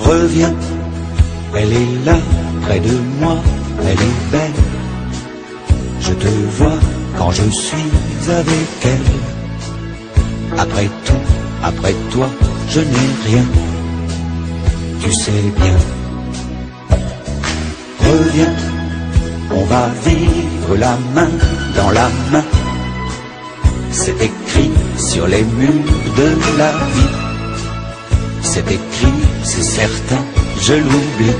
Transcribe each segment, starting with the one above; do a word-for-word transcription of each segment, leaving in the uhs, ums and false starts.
Reviens, elle est là, près de moi, elle est belle. Je te vois quand je suis avec elle. Après tout, après toi, je n'ai rien, tu sais bien. Reviens, on va vivre la main dans la main. C'est écrit sur les murs de la vie. C'est écrit, c'est certain, je l'oublie.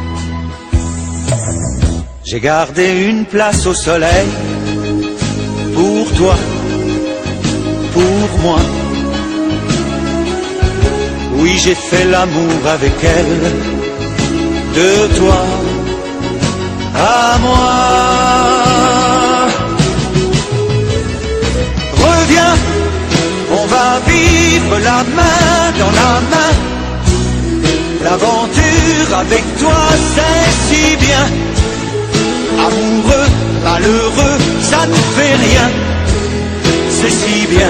J'ai gardé une place au soleil pour toi, pour moi. Oui, j'ai fait l'amour avec elle, de toi à moi. Reviens, on va vivre la main dans la main. L'aventure avec toi, c'est si bien. Amoureux, malheureux, ça ne fait rien, c'est si bien.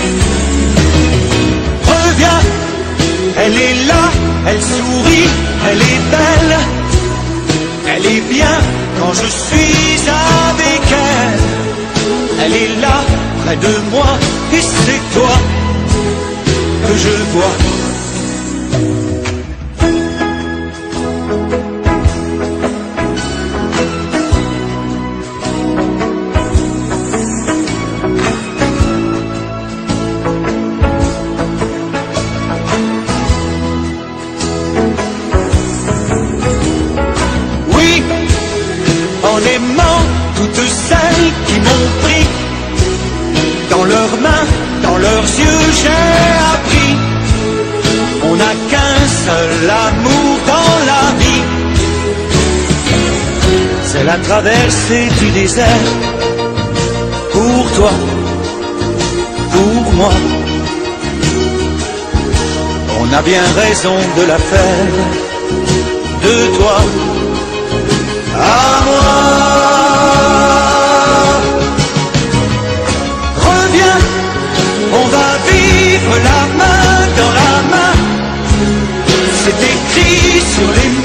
Reviens, elle est là, elle sourit, elle est belle. Elle est bien quand je suis avec elle. Elle est là, près de moi, et c'est toi que je vois. En aimant toutes celles qui m'ont pris dans leurs mains, dans leurs yeux, j'ai appris. On n'a qu'un seul amour dans la vie, c'est la traversée du désert. Pour toi, pour moi, on a bien raison de la faire, de toi à moi. Reviens, on va vivre la main dans la main. C'est écrit sur les